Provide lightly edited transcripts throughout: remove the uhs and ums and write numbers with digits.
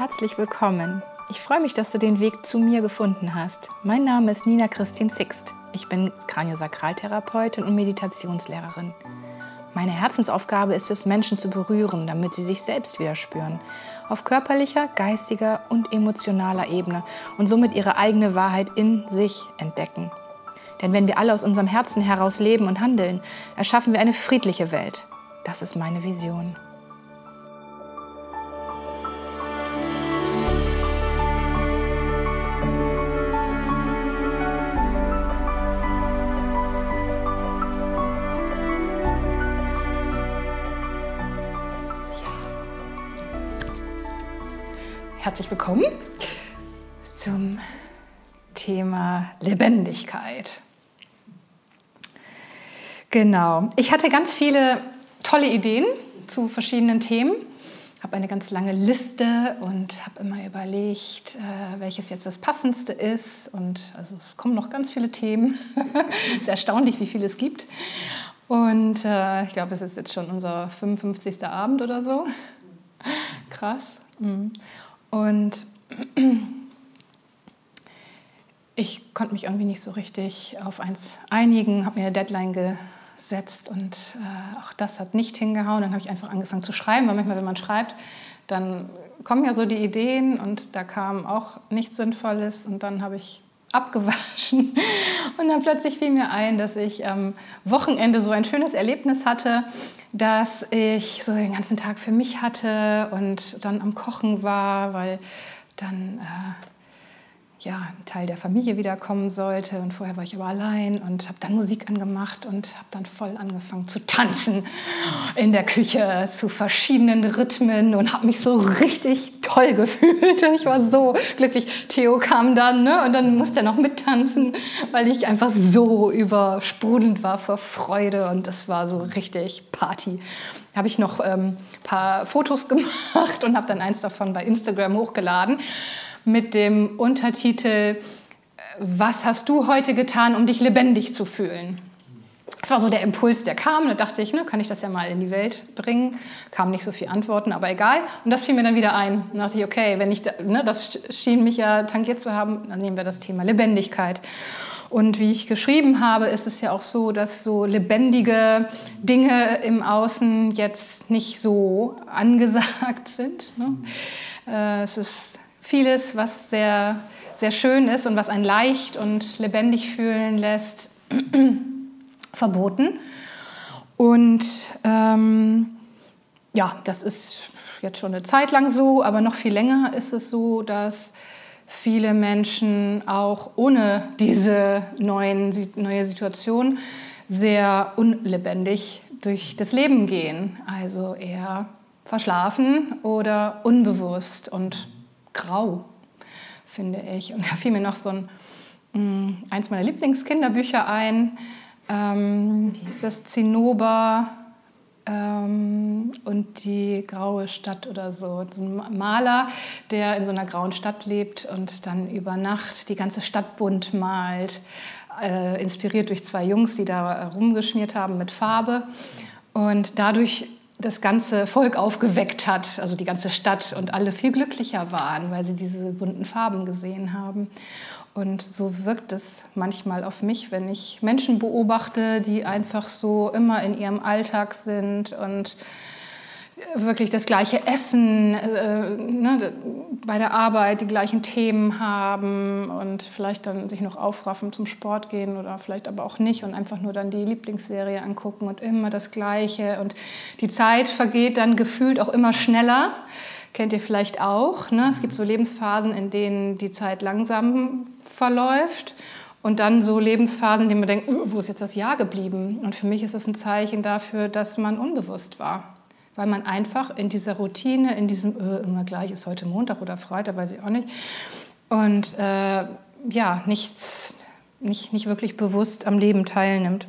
herzlich willkommen. Ich freue mich, dass du den Weg zu mir gefunden hast. Mein Name ist Nina Christine Sixt. Ich bin Kraniosakraltherapeutin und Meditationslehrerin. Meine Herzensaufgabe ist es, Menschen zu berühren, damit sie sich selbst wieder spüren. Auf körperlicher, geistiger und emotionaler Ebene und somit ihre eigene Wahrheit in sich entdecken. Denn wenn wir alle aus unserem Herzen heraus leben und handeln, erschaffen wir eine friedliche Welt. Das ist meine Vision. Herzlich willkommen zum Thema Lebendigkeit. Genau, ich hatte ganz viele tolle Ideen zu verschiedenen Themen, habe eine ganz lange Liste und habe immer überlegt, welches jetzt das passendste ist. Und also es kommen noch ganz viele Themen. Es ist erstaunlich, wie viele es gibt. Und ich glaube, es ist jetzt schon unser 55. Abend oder so. Krass. Und ich konnte mich irgendwie nicht so richtig auf eins einigen, habe mir eine Deadline gesetzt und auch das hat nicht hingehauen. Dann habe ich einfach angefangen zu schreiben, weil manchmal, wenn man schreibt, dann kommen ja so die Ideen und da kam auch nichts Sinnvolles und dann habe ich abgewaschen und dann plötzlich fiel mir ein, dass ich am Wochenende so ein schönes Erlebnis hatte, dass ich so den ganzen Tag für mich hatte und dann am Kochen war, weil dann ein Teil der Familie wiederkommen sollte und vorher war ich aber allein und habe dann Musik angemacht und habe dann voll angefangen zu tanzen in der Küche zu verschiedenen Rhythmen und habe mich so richtig toll gefühlt. Ich war so glücklich. Theo kam dann und dann musste er noch mittanzen, weil ich einfach so übersprudelnd war vor Freude und das war so richtig Party. Da habe ich noch ein paar Fotos gemacht und habe dann eins davon bei Instagram hochgeladen mit dem Untertitel „Was hast du heute getan, um dich lebendig zu fühlen?" Das war so der Impuls, der kam. Da dachte ich, kann ich das ja mal in die Welt bringen. Kamen nicht so viele Antworten, aber egal. Und das fiel mir dann wieder ein. Da dachte ich, okay, wenn ich das schien mich ja tangiert zu haben, dann nehmen wir das Thema Lebendigkeit. Und wie ich geschrieben habe, ist es ja auch so, dass so lebendige Dinge im Außen jetzt nicht so angesagt sind. Es ist vieles, was sehr, sehr schön ist und was einen leicht und lebendig fühlen lässt, verboten. Und das ist jetzt schon eine Zeit lang so, aber noch viel länger ist es so, dass viele Menschen auch ohne diese neue Situation sehr unlebendig durch das Leben gehen. Also eher verschlafen oder unbewusst und grau, finde ich. Und da fiel mir noch so eins meiner Lieblingskinderbücher ein. Wie hieß das? Zinnober und die graue Stadt oder so. So ein Maler, der in so einer grauen Stadt lebt und dann über Nacht die ganze Stadt bunt malt, inspiriert durch zwei Jungs, die da rumgeschmiert haben mit Farbe und dadurch das ganze Volk aufgeweckt hat, also die ganze Stadt und alle viel glücklicher waren, weil sie diese bunten Farben gesehen haben. Und so wirkt es manchmal auf mich, wenn ich Menschen beobachte, die einfach so immer in ihrem Alltag sind und wirklich das gleiche Essen, bei der Arbeit die gleichen Themen haben und vielleicht dann sich noch aufraffen zum Sport gehen oder vielleicht aber auch nicht und einfach nur dann die Lieblingsserie angucken und immer das Gleiche. Und die Zeit vergeht dann gefühlt auch immer schneller. Kennt ihr vielleicht auch. Es gibt so Lebensphasen, in denen die Zeit langsam verläuft. Und dann so Lebensphasen, in denen man denkt, wo ist jetzt das Jahr geblieben? Und für mich ist das ein Zeichen dafür, dass man unbewusst war. Weil man einfach in dieser Routine, in diesem immer gleich, ist heute Montag oder Freitag, weiß ich auch nicht. Und nicht wirklich bewusst am Leben teilnimmt.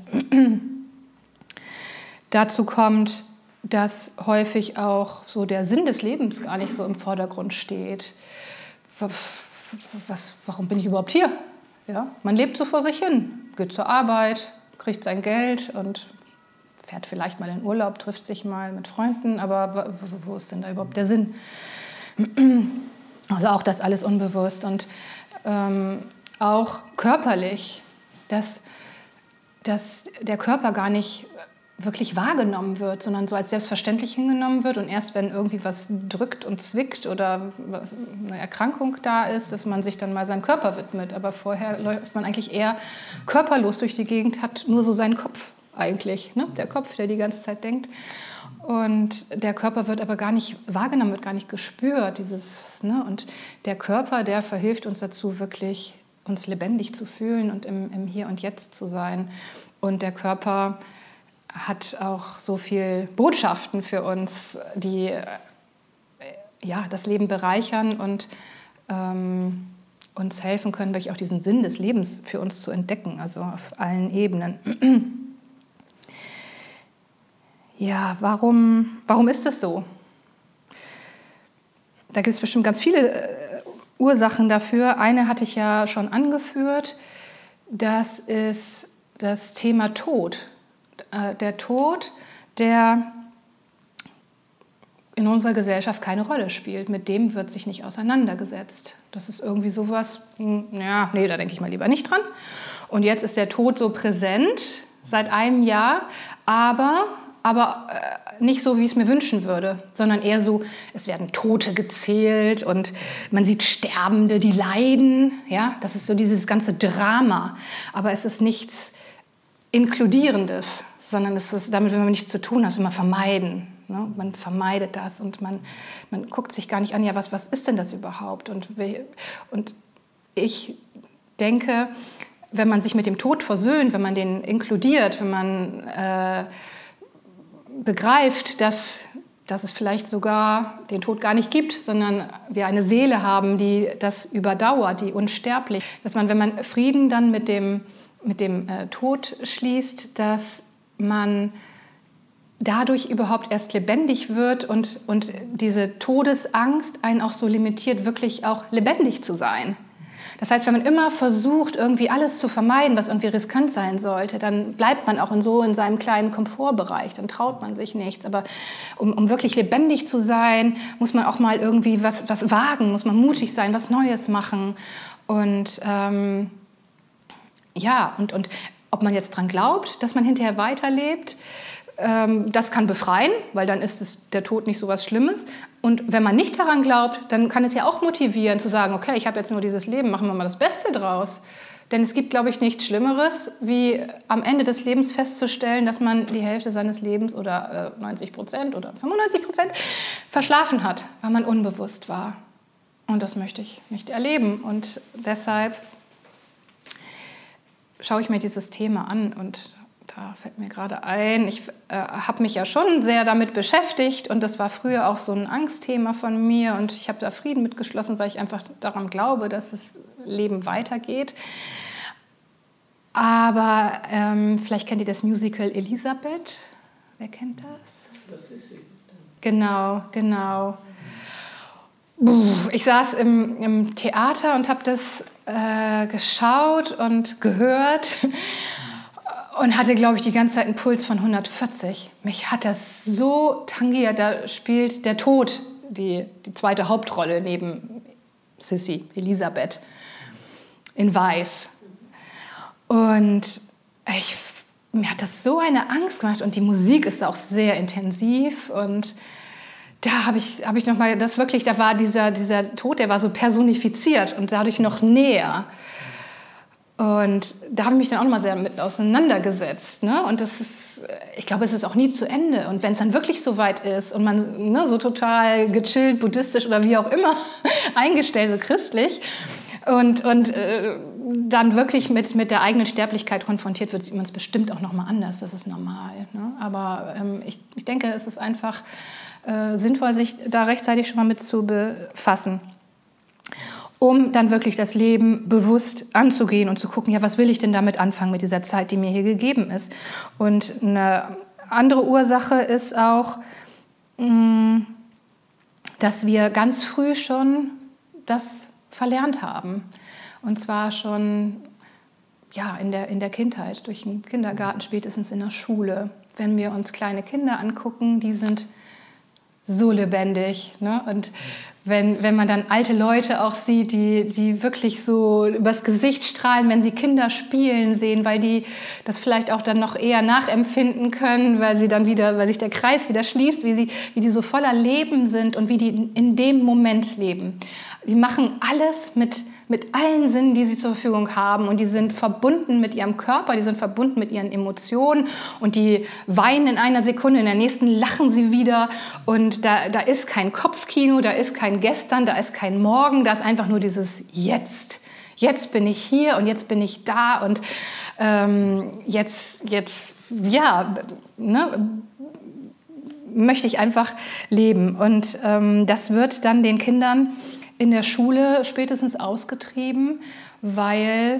Dazu kommt, dass häufig auch so der Sinn des Lebens gar nicht so im Vordergrund steht. Warum bin ich überhaupt hier? Ja, man lebt so vor sich hin, geht zur Arbeit, kriegt sein Geld und fährt vielleicht mal in Urlaub, trifft sich mal mit Freunden, aber wo ist denn da überhaupt der Sinn? Also auch das alles unbewusst und auch körperlich, dass der Körper gar nicht wirklich wahrgenommen wird, sondern so als selbstverständlich hingenommen wird und erst wenn irgendwie was drückt und zwickt oder eine Erkrankung da ist, dass man sich dann mal seinem Körper widmet. Aber vorher läuft man eigentlich eher körperlos durch die Gegend, hat nur so seinen Kopf eigentlich, ne? Der Kopf, der die ganze Zeit denkt. Und der Körper wird aber gar nicht wahrgenommen, wird gar nicht gespürt. Ne? Und der Körper, der verhilft uns dazu, wirklich uns lebendig zu fühlen und im Hier und Jetzt zu sein. Und der Körper hat auch so viel Botschaften für uns, die das Leben bereichern und uns helfen können, wirklich auch diesen Sinn des Lebens für uns zu entdecken, also auf allen Ebenen. Ja, warum ist das so? Da gibt es bestimmt ganz viele Ursachen dafür. Eine hatte ich ja schon angeführt, das ist das Thema Tod. Der Tod, der in unserer Gesellschaft keine Rolle spielt. Mit dem wird sich nicht auseinandergesetzt. Das ist irgendwie sowas, da denke ich mal lieber nicht dran. Und jetzt ist der Tod so präsent, seit einem Jahr, aber nicht so, wie ich es mir wünschen würde, sondern eher so, es werden Tote gezählt und man sieht Sterbende, die leiden. Ja? Das ist so dieses ganze Drama. Aber es ist nichts Inkludierendes, sondern es ist, damit will man nichts zu tun haben, immer vermeiden. Ne? Man vermeidet das und man guckt sich gar nicht an, ja, was ist denn das überhaupt? Und ich denke, wenn man sich mit dem Tod versöhnt, wenn man den inkludiert, wenn man begreift, dass es vielleicht sogar den Tod gar nicht gibt, sondern wir eine Seele haben, die das überdauert, die unsterblich. Dass man, wenn man Frieden dann mit dem Tod schließt, dass man dadurch überhaupt erst lebendig wird und diese Todesangst einen auch so limitiert, wirklich auch lebendig zu sein. Das heißt, wenn man immer versucht, irgendwie alles zu vermeiden, was irgendwie riskant sein sollte, dann bleibt man auch in seinem kleinen Komfortbereich, dann traut man sich nichts. Aber um wirklich lebendig zu sein, muss man auch mal irgendwie was wagen, muss man mutig sein, was Neues machen. Und und ob man jetzt dran glaubt, dass man hinterher weiterlebt, das kann befreien, weil dann ist der Tod nicht so was Schlimmes. Und wenn man nicht daran glaubt, dann kann es ja auch motivieren, zu sagen, okay, ich habe jetzt nur dieses Leben, machen wir mal das Beste draus. Denn es gibt, glaube ich, nichts Schlimmeres, wie am Ende des Lebens festzustellen, dass man die Hälfte seines Lebens oder 90% oder 95% verschlafen hat, weil man unbewusst war. Und das möchte ich nicht erleben. Und deshalb schaue ich mir dieses Thema an und da fällt mir gerade ein, ich habe mich ja schon sehr damit beschäftigt und das war früher auch so ein Angstthema von mir und ich habe da Frieden mitgeschlossen, weil ich einfach daran glaube, dass das Leben weitergeht. Aber vielleicht kennt ihr das Musical Elisabeth. Wer kennt das? Das ist sie. Genau. Ich saß im Theater und habe das geschaut und gehört und hatte, glaube ich, die ganze Zeit einen Puls von 140. Mich hat das so tangiert. Da spielt der Tod die zweite Hauptrolle neben Sissy, Elisabeth, in Weiß. Und mir hat das so eine Angst gemacht. Und die Musik ist auch sehr intensiv. Und da habe ich nochmal, da war dieser Tod, der war so personifiziert und dadurch noch näher. Und da habe ich mich dann auch nochmal sehr mit auseinandergesetzt. Ne? Und ich glaube, es ist auch nie zu Ende. Und wenn es dann wirklich so weit ist und man so total gechillt, buddhistisch oder wie auch immer eingestellt, so christlich, und dann wirklich mit der eigenen Sterblichkeit konfrontiert wird, sieht man es bestimmt auch nochmal anders. Das ist normal. Ne? Aber ich denke, es ist einfach sinnvoll, sich da rechtzeitig schon mal mit zu befassen, um dann wirklich das Leben bewusst anzugehen und zu gucken, ja, was will ich denn damit anfangen mit dieser Zeit, die mir hier gegeben ist. Und eine andere Ursache ist auch, dass wir ganz früh schon das verlernt haben. Und zwar schon in der Kindheit, durch den Kindergarten, spätestens in der Schule. Wenn wir uns kleine Kinder angucken, die sind so lebendig, ne? Und wenn man dann alte Leute auch sieht, die wirklich so übers Gesicht strahlen, wenn sie Kinder spielen sehen, weil die das vielleicht auch dann noch eher nachempfinden können, weil sich der Kreis wieder schließt, wie die so voller Leben sind und wie die in dem Moment leben. Die machen alles mit allen Sinnen, die sie zur Verfügung haben, und die sind verbunden mit ihrem Körper, die sind verbunden mit ihren Emotionen, und die weinen in einer Sekunde, in der nächsten lachen sie wieder, und da ist kein Kopfkino, da ist kein Gestern, da ist kein Morgen, da ist einfach nur dieses Jetzt. Jetzt bin ich hier und jetzt bin ich da und möchte ich einfach leben. Und das wird dann den Kindern in der Schule spätestens ausgetrieben, weil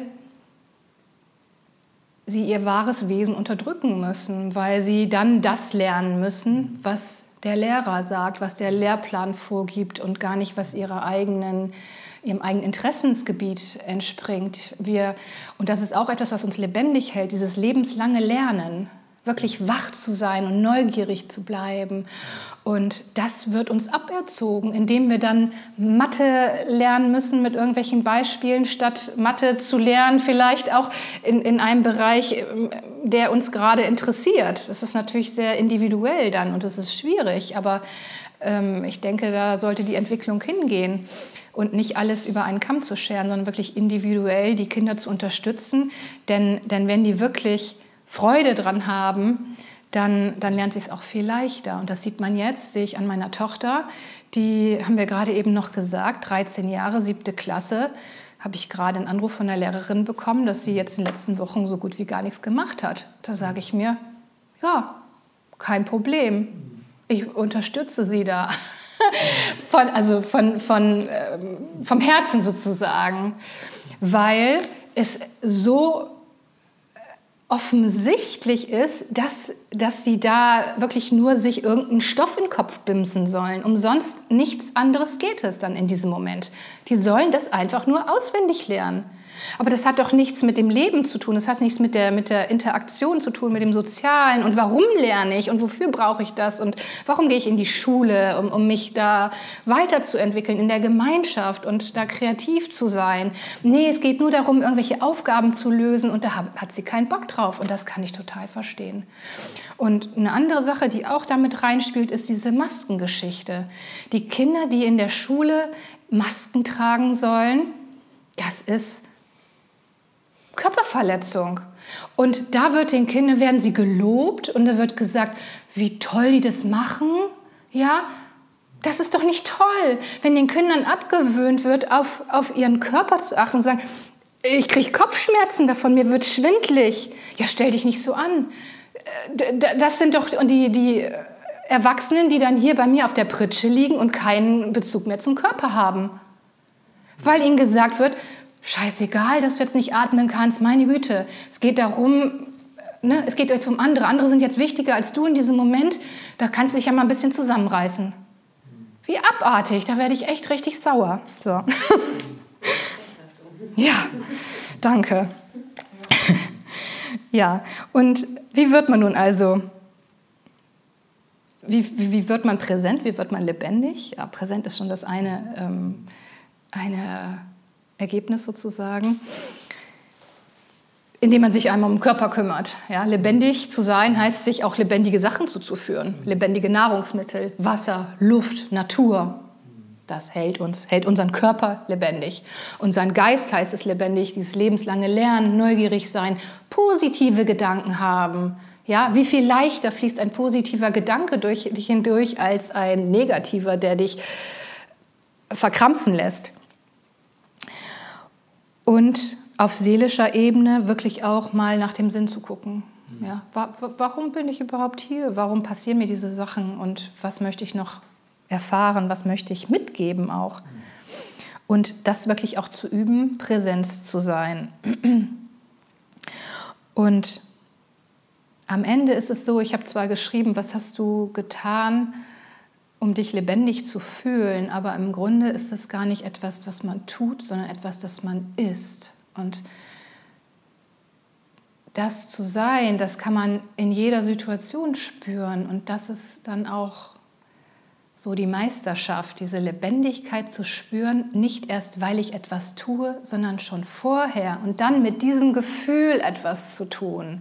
sie ihr wahres Wesen unterdrücken müssen, weil sie dann das lernen müssen, was der Lehrer sagt, was der Lehrplan vorgibt und gar nicht, was ihrem eigenen Interessensgebiet entspringt. Und das ist auch etwas, was uns lebendig hält, dieses lebenslange Lernen, wirklich wach zu sein und neugierig zu bleiben. Und das wird uns aberzogen, indem wir dann Mathe lernen müssen mit irgendwelchen Beispielen, statt Mathe zu lernen, vielleicht auch in einem Bereich, der uns gerade interessiert. Das ist natürlich sehr individuell dann und das ist schwierig, aber ich denke, da sollte die Entwicklung hingehen und nicht alles über einen Kamm zu scheren, sondern wirklich individuell die Kinder zu unterstützen. Denn wenn die wirklich Freude dran haben, dann lernt sie es auch viel leichter. Und das sieht man jetzt, sehe ich an meiner Tochter, die haben wir gerade eben noch gesagt, 13 Jahre, 7. Klasse, habe ich gerade einen Anruf von der Lehrerin bekommen, dass sie jetzt in den letzten Wochen so gut wie gar nichts gemacht hat. Da sage ich mir, ja, kein Problem, ich unterstütze sie da. Vom Herzen sozusagen, weil es so offensichtlich ist, dass sie da wirklich nur sich irgendeinen Stoff in den Kopf bimsen sollen. Umsonst nichts anderes geht es dann in diesem Moment. Die sollen das einfach nur auswendig lernen. Aber das hat doch nichts mit dem Leben zu tun, das hat nichts mit der Interaktion zu tun, mit dem Sozialen. Und warum lerne ich und wofür brauche ich das und warum gehe ich in die Schule, um mich da weiterzuentwickeln in der Gemeinschaft und da kreativ zu sein. Nee, es geht nur darum, irgendwelche Aufgaben zu lösen, und da hat sie keinen Bock drauf, und das kann ich total verstehen. Und eine andere Sache, die auch damit reinspielt, ist diese Maskengeschichte. Die Kinder, die in der Schule Masken tragen sollen, das ist Körperverletzung. Und da werden sie gelobt und da wird gesagt, wie toll die das machen. Ja, das ist doch nicht toll, wenn den Kindern abgewöhnt wird, auf ihren Körper zu achten und sagen, ich kriege Kopfschmerzen davon, mir wird schwindelig. Ja, stell dich nicht so an. Das sind doch die Erwachsenen, die dann hier bei mir auf der Pritsche liegen und keinen Bezug mehr zum Körper haben. Weil ihnen gesagt wird, scheißegal, dass du jetzt nicht atmen kannst, meine Güte. Es geht darum, es geht jetzt um andere. Andere sind jetzt wichtiger als du in diesem Moment. Da kannst du dich ja mal ein bisschen zusammenreißen. Wie abartig, da werde ich echt richtig sauer. So. Ja, danke. Ja, und wie wird man nun also? Wie wird man präsent? Wie wird man lebendig? Ja, präsent ist schon das eine Ergebnis sozusagen, indem man sich einmal um den Körper kümmert. Ja, lebendig zu sein heißt, sich auch lebendige Sachen zuzuführen. Lebendige Nahrungsmittel, Wasser, Luft, Natur. Das hält unseren Körper lebendig. Unseren Geist heißt es lebendig, dieses lebenslange Lernen, neugierig sein, positive Gedanken haben. Ja, wie viel leichter fließt ein positiver Gedanke durch dich hindurch als ein negativer, der dich verkrampfen lässt. Und auf seelischer Ebene wirklich auch mal nach dem Sinn zu gucken. Ja, warum bin ich überhaupt hier? Warum passieren mir diese Sachen? Und was möchte ich noch erfahren? Was möchte ich mitgeben auch? Und das wirklich auch zu üben, Präsenz zu sein. Und am Ende ist es so, ich habe zwar geschrieben, was hast du getan, um dich lebendig zu fühlen, aber im Grunde ist es gar nicht etwas, was man tut, sondern etwas, das man ist. Und das zu sein, das kann man in jeder Situation spüren, und das ist dann auch so die Meisterschaft, diese Lebendigkeit zu spüren, nicht erst, weil ich etwas tue, sondern schon vorher und dann mit diesem Gefühl etwas zu tun.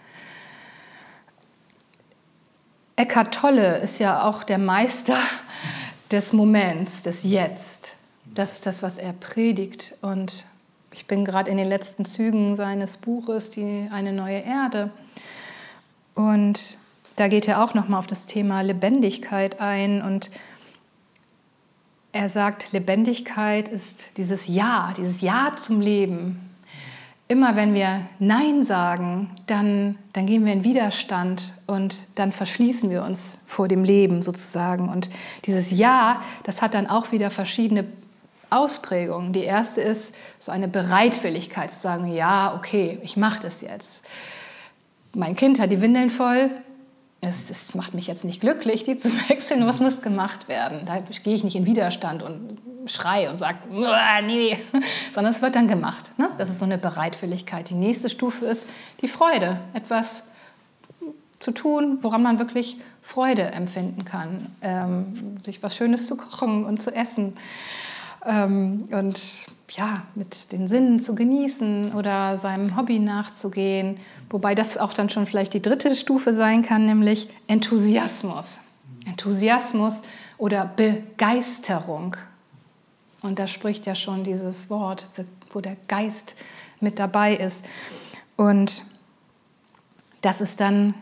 Eckhart Tolle ist ja auch der Meister des Moments, des Jetzt. Das ist das, was er predigt. Und ich bin gerade in den letzten Zügen seines Buches, Eine neue Erde. Und da geht er auch nochmal auf das Thema Lebendigkeit ein. Und er sagt, Lebendigkeit ist dieses Ja zum Leben. Immer wenn wir Nein sagen, dann gehen wir in Widerstand und dann verschließen wir uns vor dem Leben sozusagen. Und dieses Ja, das hat dann auch wieder verschiedene Ausprägungen. Die erste ist so eine Bereitwilligkeit zu sagen, ja, okay, ich mache das jetzt. Mein Kind hat die Windeln voll. Es macht mich jetzt nicht glücklich, die zu wechseln. Was muss gemacht werden? Da gehe ich nicht in Widerstand und schreie und sage, nee, sondern es wird dann gemacht. Ne? Das ist so eine Bereitwilligkeit. Die nächste Stufe ist die Freude, etwas zu tun, woran man wirklich Freude empfinden kann. Sich was Schönes zu kochen und zu essen. Und ja, mit den Sinnen zu genießen oder seinem Hobby nachzugehen. Wobei das auch dann schon vielleicht die dritte Stufe sein kann, nämlich Enthusiasmus. Enthusiasmus oder Begeisterung. Und da spricht ja schon dieses Wort, wo der Geist mit dabei ist. Und das ist dann,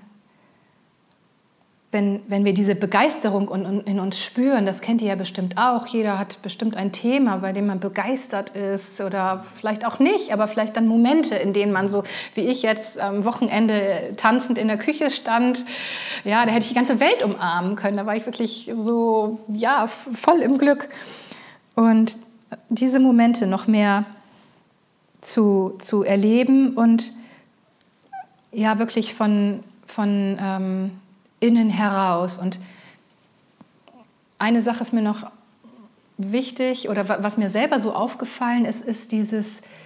wenn wir diese Begeisterung in uns spüren, das kennt ihr ja bestimmt auch, jeder hat bestimmt ein Thema, bei dem man begeistert ist oder vielleicht auch nicht, aber vielleicht dann Momente, in denen man so, wie ich jetzt am Wochenende tanzend in der Küche stand, ja, da hätte ich die ganze Welt umarmen können, da war ich wirklich so, ja, voll im Glück. Und diese Momente noch mehr zu erleben und ja, wirklich von innen heraus. Und eine Sache ist mir noch wichtig oder was mir selber so aufgefallen ist, ist diese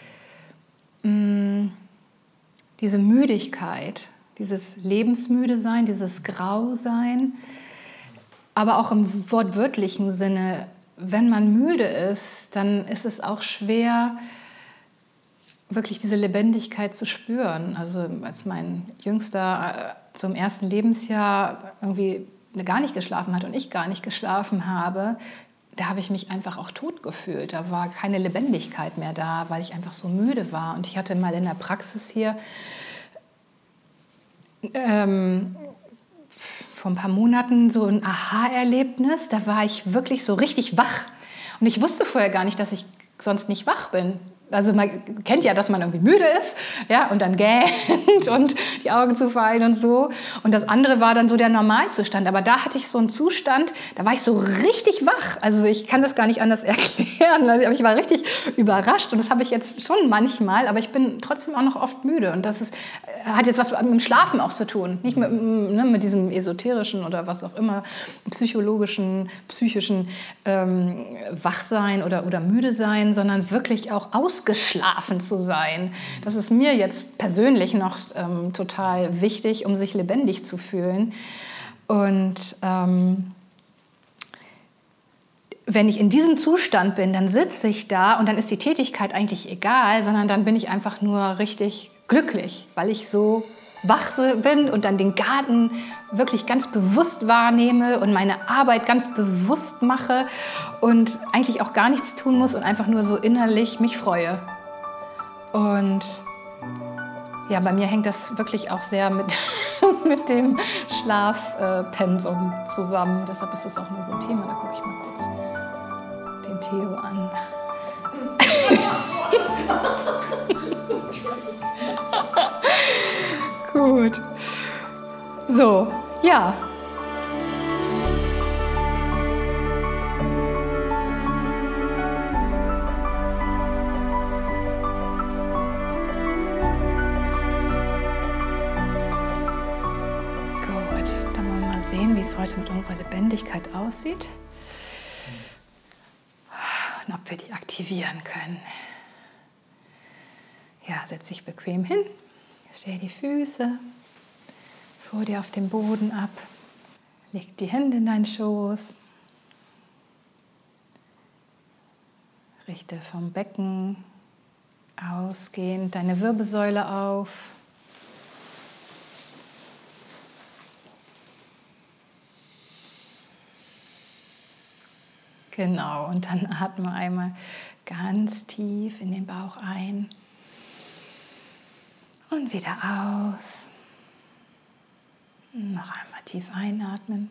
Müdigkeit, dieses Lebensmüde-Sein, dieses Grausein, aber auch im wortwörtlichen Sinne. Wenn man müde ist, dann ist es auch schwer, wirklich diese Lebendigkeit zu spüren. Also als mein Jüngster zum ersten Lebensjahr irgendwie gar nicht geschlafen hat und ich gar nicht geschlafen habe, da habe ich mich einfach auch tot gefühlt. Da war keine Lebendigkeit mehr da, weil ich einfach so müde war. Und ich hatte mal in der Praxis hier vor ein paar Monaten so ein Aha-Erlebnis. Da war ich wirklich so richtig wach. Und ich wusste vorher gar nicht, dass ich sonst nicht wach bin. Also man kennt ja, dass man irgendwie müde ist, ja, und dann gähnt und die Augen zufallen und so. Und das andere war dann so der Normalzustand. Aber da hatte ich so einen Zustand, da war ich so richtig wach. Also ich kann das gar nicht anders erklären. Also ich war richtig überrascht und das habe ich jetzt schon manchmal, aber ich bin trotzdem auch noch oft müde. Und das hat jetzt was mit dem Schlafen auch zu tun. Nicht mit diesem esoterischen oder was auch immer, psychischen Wachsein oder müde sein, sondern wirklich auch ausgeschlafen zu sein. Das ist mir jetzt persönlich noch total wichtig, um sich lebendig zu fühlen. Und wenn ich in diesem Zustand bin, dann sitze ich da und dann ist die Tätigkeit eigentlich egal, sondern dann bin ich einfach nur richtig glücklich, weil ich so wach bin und dann den Garten wirklich ganz bewusst wahrnehme und meine Arbeit ganz bewusst mache und eigentlich auch gar nichts tun muss und einfach nur so innerlich mich freue. Und ja, bei mir hängt das wirklich auch sehr mit dem Schlafpensum zusammen. Deshalb ist das auch nur so ein Thema. Da gucke ich mal kurz den Theo an. Gut. So, ja. Gut, dann wollen wir mal sehen, wie es heute mit unserer Lebendigkeit aussieht. Und ob wir die aktivieren können. Ja, setz dich bequem hin. Stell die Füße vor dir auf dem Boden ab. Leg die Hände in deinen Schoß. Richte vom Becken ausgehend deine Wirbelsäule auf. Genau, und dann atme einmal ganz tief in den Bauch ein und wieder aus. Noch einmal tief einatmen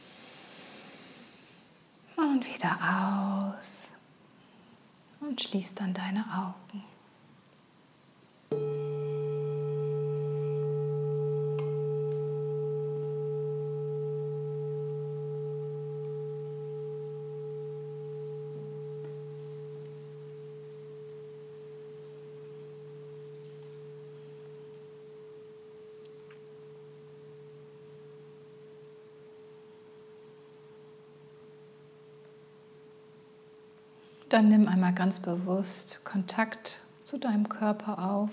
und wieder aus. Und schließ dann deine Augen. Dann nimm einmal ganz bewusst Kontakt zu deinem Körper auf.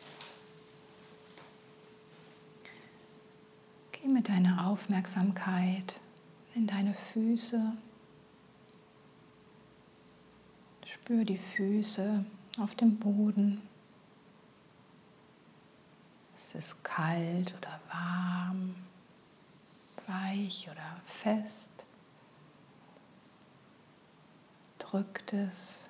Geh mit deiner Aufmerksamkeit in deine Füße. Spür die Füße auf dem Boden. Es ist kalt oder warm, weich oder fest. Drückt es.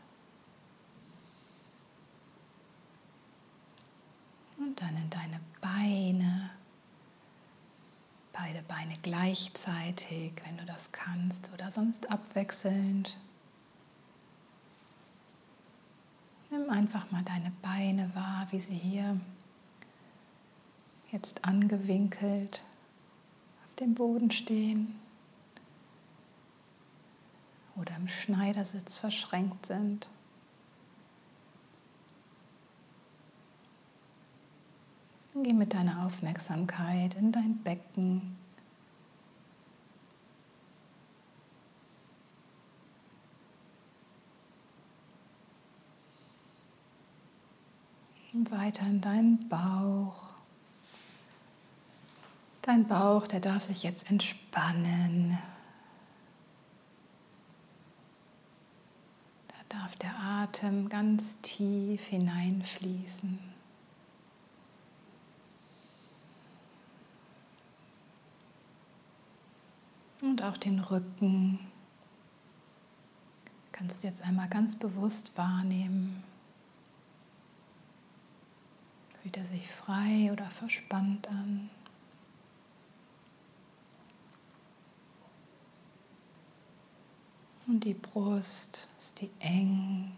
Und dann in deine Beine. Beide Beine gleichzeitig, wenn du das kannst, oder sonst abwechselnd. Nimm einfach mal deine Beine wahr, wie sie hier jetzt angewinkelt auf dem Boden stehen oder im Schneidersitz verschränkt sind. Geh mit deiner Aufmerksamkeit in dein Becken. Und weiter in deinen Bauch. Dein Bauch, der darf sich jetzt entspannen. Da darf der Atem ganz tief hineinfließen. Und auch den Rücken kannst du jetzt einmal ganz bewusst wahrnehmen. Fühlt er sich frei oder verspannt an? Und die Brust, ist die eng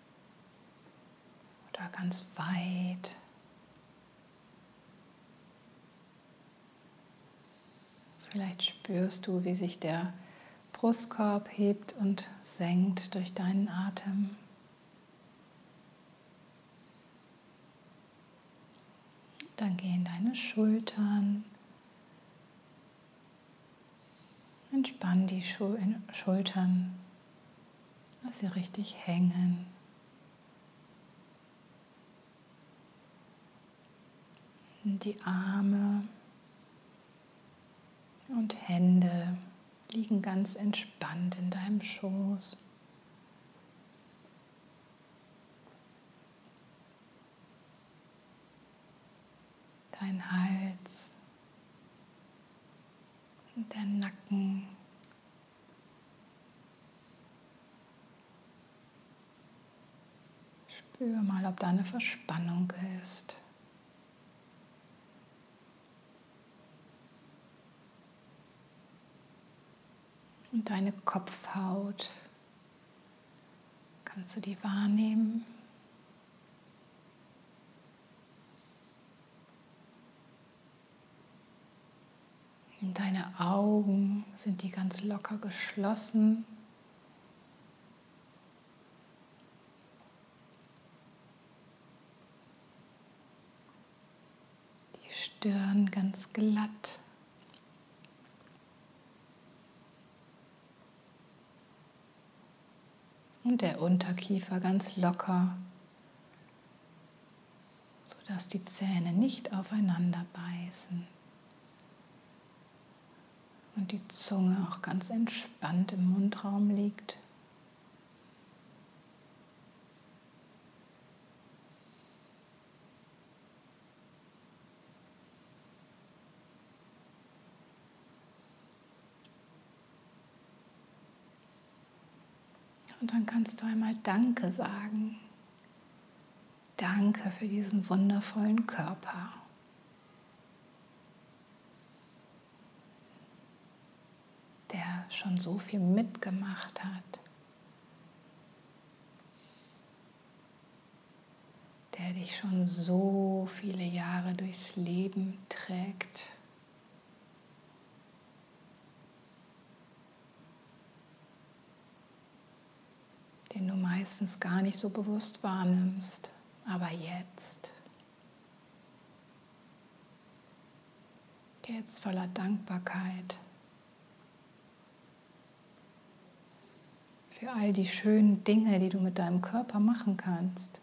oder ganz weit? Vielleicht spürst du, wie sich der Brustkorb hebt und senkt durch deinen Atem. Dann gehen deine Schultern. Entspann die Schultern, lass sie richtig hängen. Die Arme und Hände liegen ganz entspannt in deinem Schoß. Dein Hals und der Nacken. Spür mal, ob da eine Verspannung ist. Und deine Kopfhaut, kannst du die wahrnehmen? Und deine Augen, sind die ganz locker geschlossen? Die Stirn ganz glatt. Und der Unterkiefer ganz locker, sodass die Zähne nicht aufeinander beißen. Und die Zunge auch ganz entspannt im Mundraum liegt. Und dann kannst du einmal Danke sagen. Danke für diesen wundervollen Körper. Der schon so viel mitgemacht hat. Der dich schon so viele Jahre durchs Leben trägt. Den du meistens gar nicht so bewusst wahrnimmst, aber jetzt voller Dankbarkeit für all die schönen Dinge, die du mit deinem Körper machen kannst.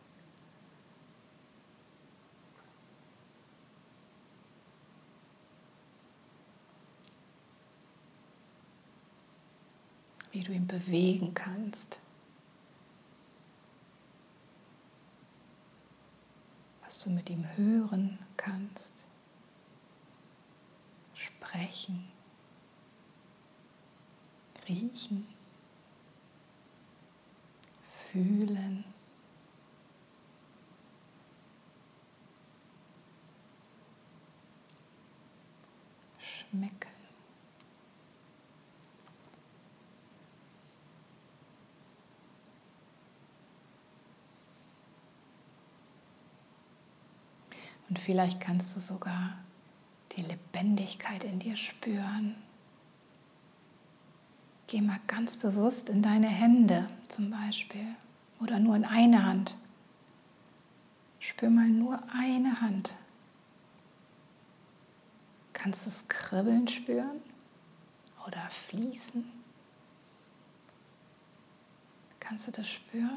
Wie du ihn bewegen kannst. Was du mit ihm hören kannst. Sprechen. Riechen. Fühlen. Schmecken. Und vielleicht kannst du sogar die Lebendigkeit in dir spüren. Geh mal ganz bewusst in deine Hände zum Beispiel oder nur in eine Hand. Spür mal nur eine Hand. Kannst du es kribbeln spüren oder fließen? Kannst du das spüren?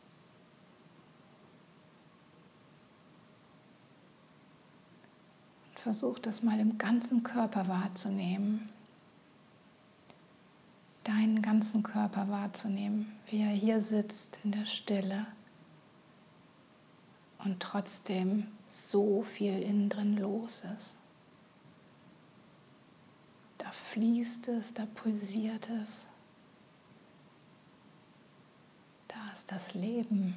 Versuch das mal im ganzen Körper wahrzunehmen. Deinen ganzen Körper wahrzunehmen, wie er hier sitzt in der Stille und trotzdem so viel innen drin los ist. Da fließt es, da pulsiert es. Da ist das Leben.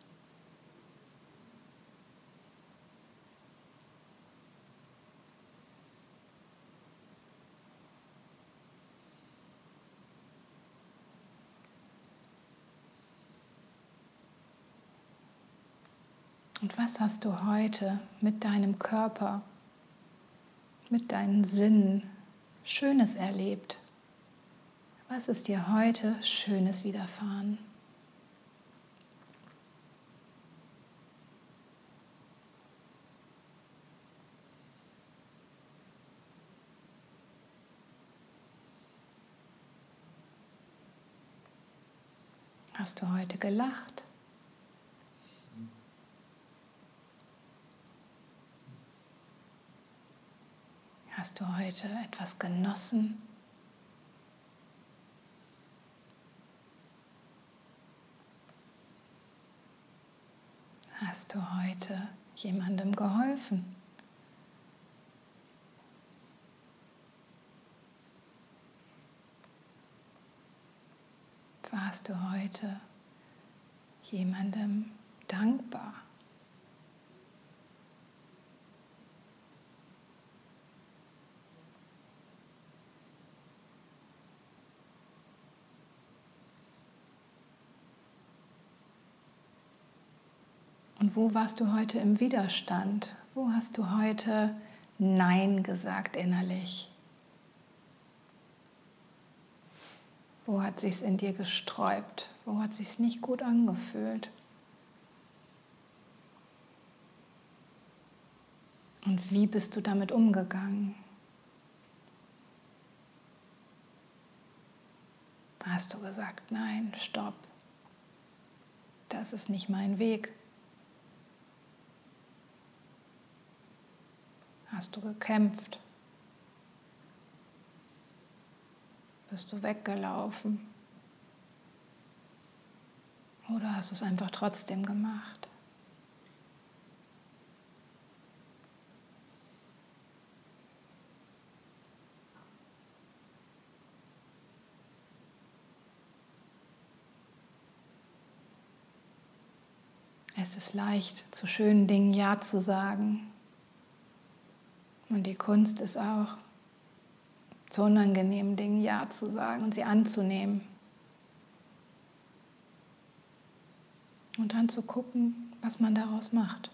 Und was hast du heute mit deinem Körper, mit deinen Sinnen Schönes erlebt? Was ist dir heute Schönes widerfahren? Hast du heute gelacht? Hast du heute etwas genossen? Hast du heute jemandem geholfen? Warst du heute jemandem dankbar? Und wo warst du heute im Widerstand? Wo hast du heute Nein gesagt innerlich? Wo hat sich's in dir gesträubt? Wo hat sich's nicht gut angefühlt? Und wie bist du damit umgegangen? Hast du gesagt, nein, stopp, das ist nicht mein Weg? Hast du gekämpft? Bist du weggelaufen? Oder hast du es einfach trotzdem gemacht? Es ist leicht, zu schönen Dingen Ja zu sagen. Und die Kunst ist auch, zu unangenehmen Dingen Ja zu sagen und sie anzunehmen. Und dann zu gucken, was man daraus macht.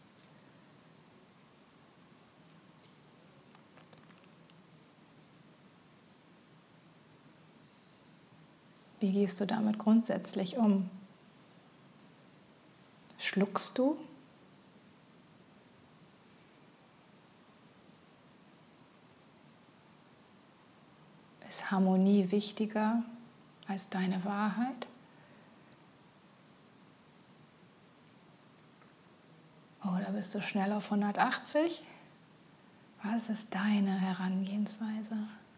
Wie gehst du damit grundsätzlich um? Schluckst du? Ist Harmonie wichtiger als deine Wahrheit? Oder bist du schnell auf 180? Was ist deine Herangehensweise?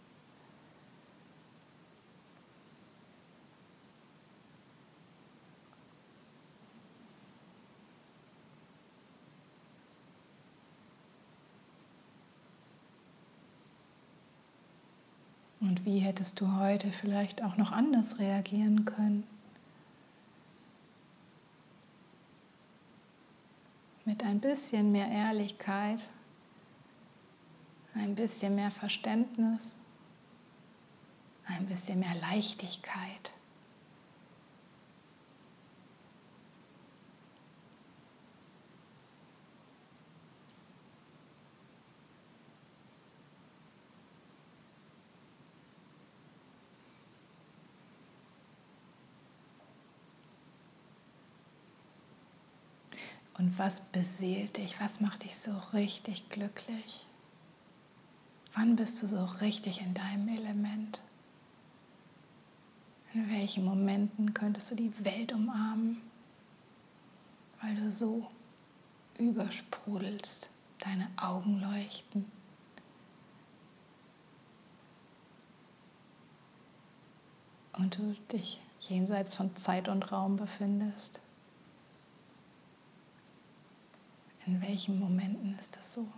Und wie hättest du heute vielleicht auch noch anders reagieren können? Mit ein bisschen mehr Ehrlichkeit, ein bisschen mehr Verständnis, ein bisschen mehr Leichtigkeit. Und was beseelt dich? Was macht dich so richtig glücklich? Wann bist du so richtig in deinem Element? In welchen Momenten könntest du die Welt umarmen, weil du so übersprudelst, deine Augen leuchten? Und du dich jenseits von Zeit und Raum befindest? In welchen Momenten ist das so?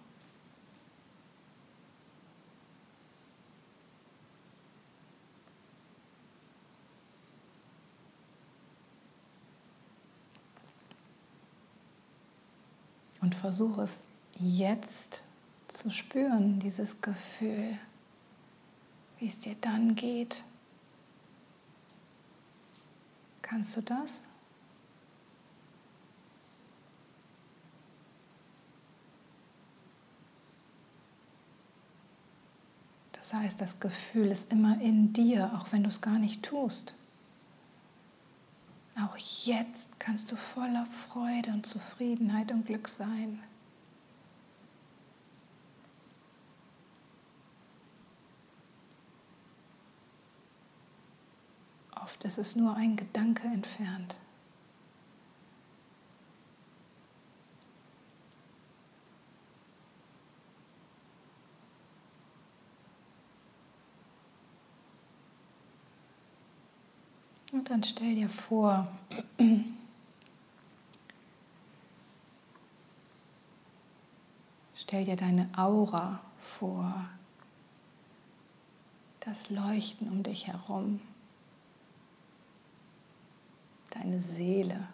Und versuche es jetzt zu spüren, dieses Gefühl, wie es dir dann geht. Kannst du das? Das heißt, das Gefühl ist immer in dir, auch wenn du es gar nicht tust. Auch jetzt kannst du voller Freude und Zufriedenheit und Glück sein. Oft ist es nur ein Gedanke entfernt. Und dann stell dir vor, stell dir deine Aura vor, das Leuchten um dich herum, deine Seele,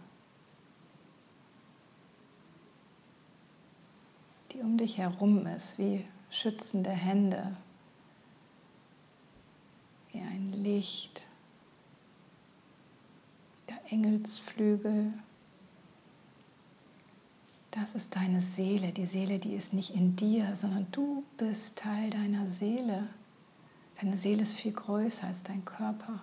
die um dich herum ist, wie schützende Hände, wie ein Licht, der Engelsflügel. Das ist deine Seele. Die Seele, die ist nicht in dir, sondern du bist Teil deiner Seele. Deine Seele ist viel größer als dein Körper.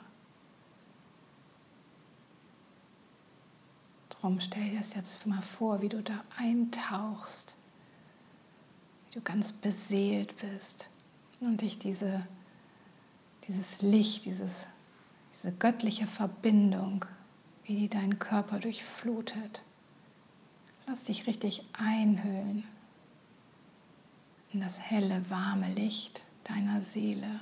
Darum stell dir das jetzt mal vor, wie du da eintauchst, wie du ganz beseelt bist und dich dieses Licht, diese göttliche Verbindung, wie die deinen Körper durchflutet. Lass dich richtig einhüllen in das helle, warme Licht deiner Seele.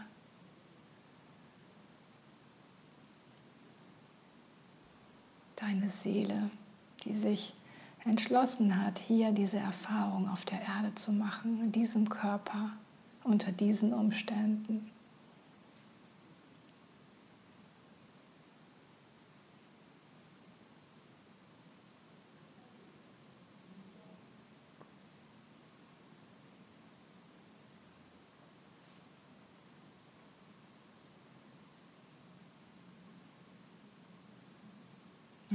Deine Seele, die sich entschlossen hat, hier diese Erfahrung auf der Erde zu machen, in diesem Körper, unter diesen Umständen.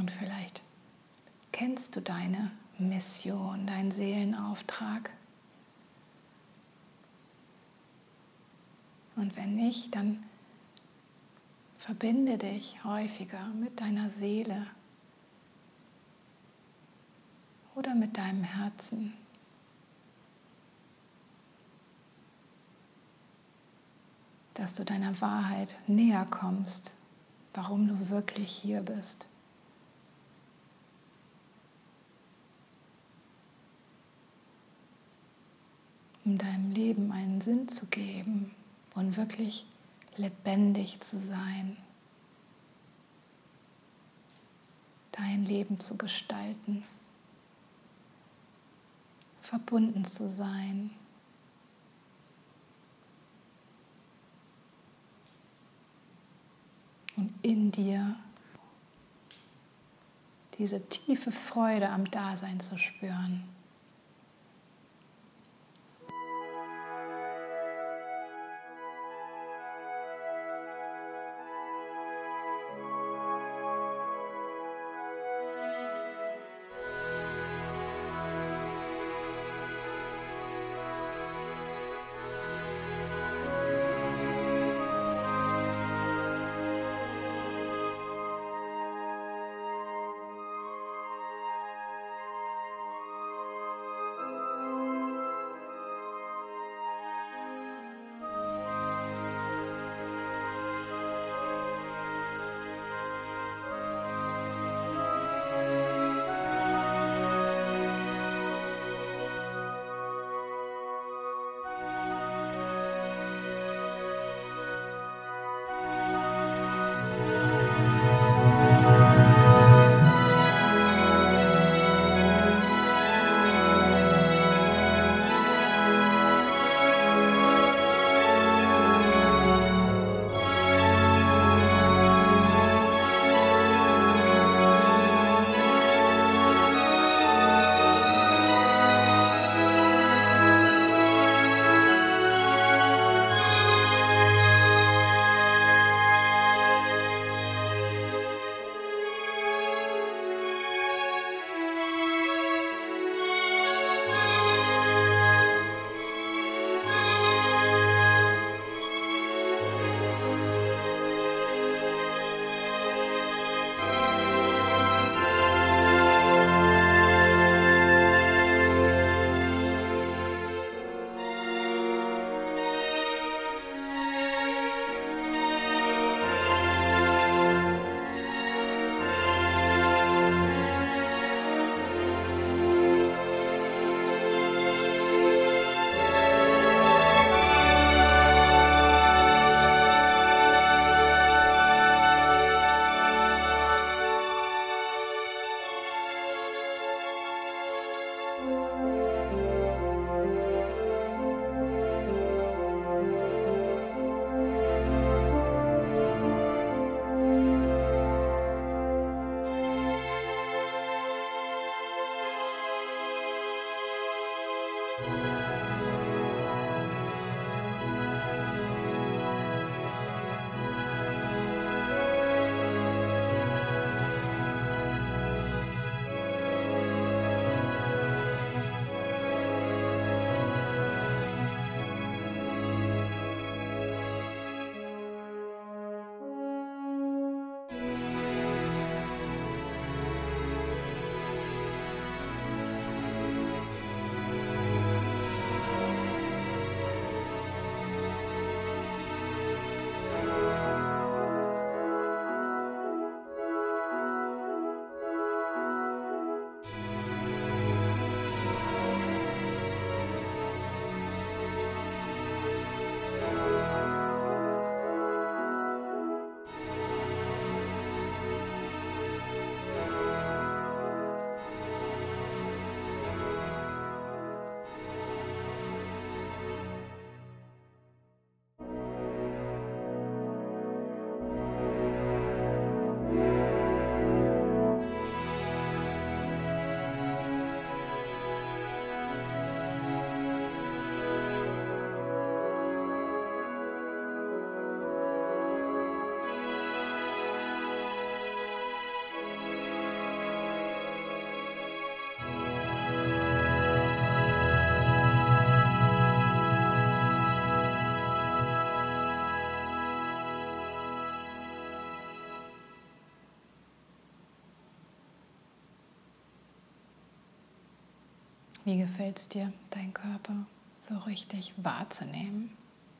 Und vielleicht kennst du deine Mission, deinen Seelenauftrag. Und wenn nicht, dann verbinde dich häufiger mit deiner Seele oder mit deinem Herzen. Dass du deiner Wahrheit näher kommst, warum du wirklich hier bist. Um deinem Leben einen Sinn zu geben und wirklich lebendig zu sein, dein Leben zu gestalten, verbunden zu sein. Und in dir diese tiefe Freude am Dasein zu spüren. Wie gefällt es dir, deinen Körper so richtig wahrzunehmen?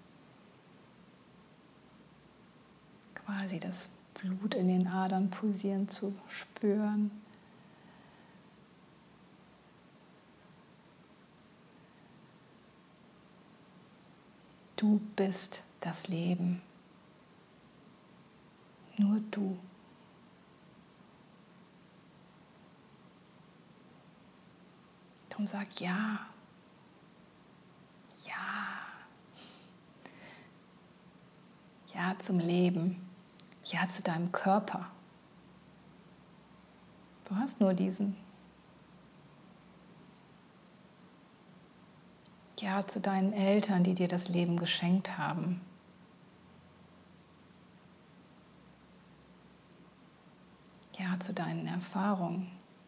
Quasi das Blut in den Adern pulsieren zu spüren. Du bist das Leben. Nur du. Darum sag ja. Ja. Ja zum Leben. Ja zu deinem Körper. Du hast nur diesen. Ja zu deinen Eltern, die dir das Leben geschenkt haben. Ja zu deinen Erfahrungen.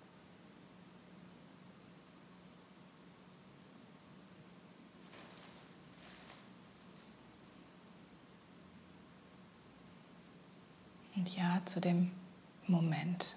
Und ja zu dem Moment.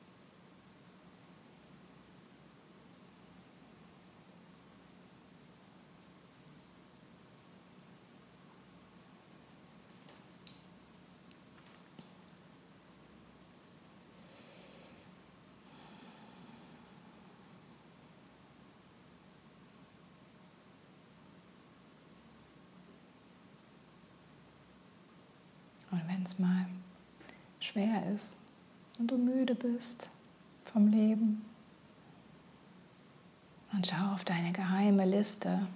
Und wenn es mal schwer ist und du müde bist vom Leben, dann schau auf deine geheime Liste,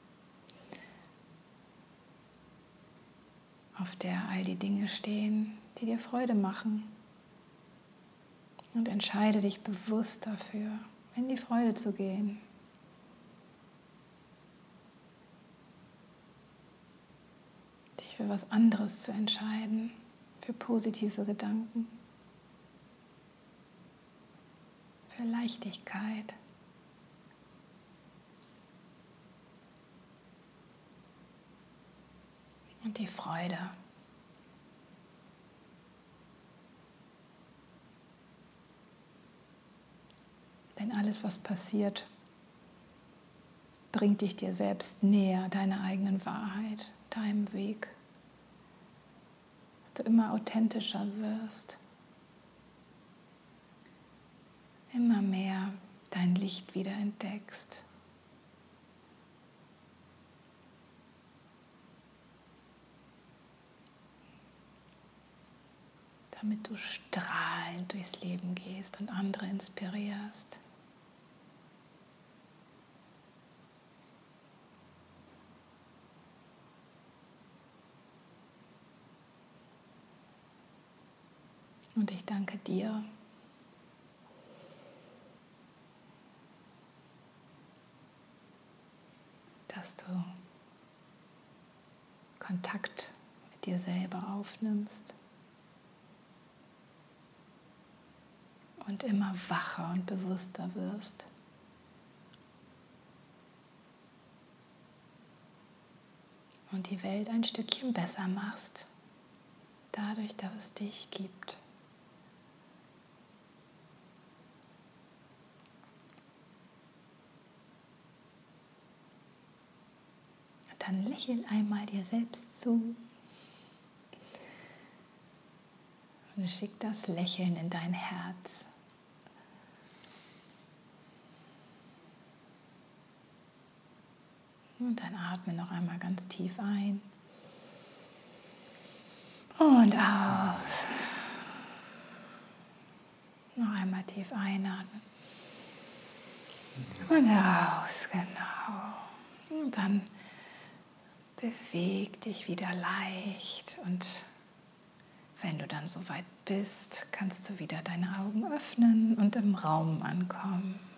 auf der all die Dinge stehen, die dir Freude machen. Und entscheide dich bewusst dafür, in die Freude zu gehen. Dich für was anderes zu entscheiden, für positive Gedanken, für Leichtigkeit. Und die Freude. Denn alles, was passiert, bringt dich dir selbst näher, deiner eigenen Wahrheit, deinem Weg. Dass du immer authentischer wirst, immer mehr dein Licht wieder entdeckst. Damit du strahlend durchs Leben gehst und andere inspirierst. Und ich danke dir, dass du Kontakt mit dir selber aufnimmst und immer wacher und bewusster wirst. Und die Welt ein Stückchen besser machst, dadurch, dass es dich gibt. Und dann lächel einmal dir selbst zu und schick das Lächeln in dein Herz. Und dann atme noch einmal ganz tief ein und aus. Noch einmal tief einatmen und aus, genau. Und dann beweg dich wieder leicht und wenn du dann soweit bist, kannst du wieder deine Augen öffnen und im Raum ankommen.